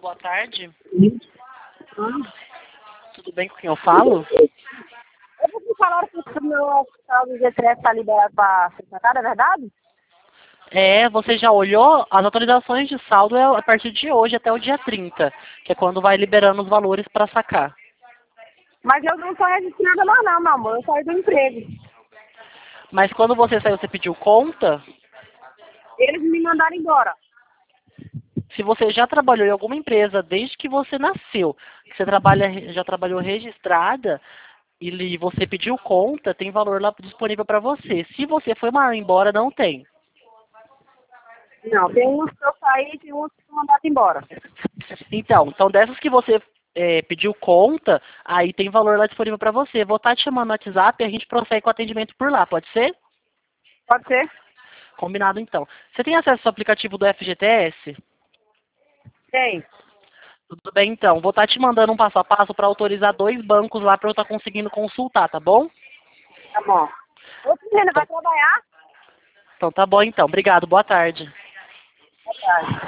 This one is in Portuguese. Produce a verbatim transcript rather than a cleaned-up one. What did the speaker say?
boa tarde. Hum. Tudo bem com quem eu falo? Eu vou te falar que o meu hospital do G três está liberado para secretária, é verdade? É, você já olhou? As atualizações de saldo é a partir de hoje até o dia trinta, que é quando vai liberando os valores para sacar. Mas eu não estou registrada mais não, meu amor. Eu saí do emprego. Mas quando você saiu, você pediu conta? Eles me mandaram embora. Se você já trabalhou em alguma empresa desde que você nasceu, que você trabalha, já trabalhou registrada, e você pediu conta, tem valor lá disponível para você. Se você foi mal embora, não tem. Não, tem uns que eu saí e tem uns que me mandaram embora. Então, então dessas que você é, pediu conta, aí tem valor lá disponível para você. Vou estar te chamando no WhatsApp e a gente prossegue com o atendimento por lá, pode ser? Pode ser? Combinado então. Você tem acesso ao aplicativo do F G T S? Tem. Tudo bem então. Vou estar te mandando um passo a passo para autorizar dois bancos lá para eu estar conseguindo consultar, tá bom? Tá bom. Ô, menina, vai trabalhar? Então tá bom então. Obrigado. Boa tarde. Boa tarde.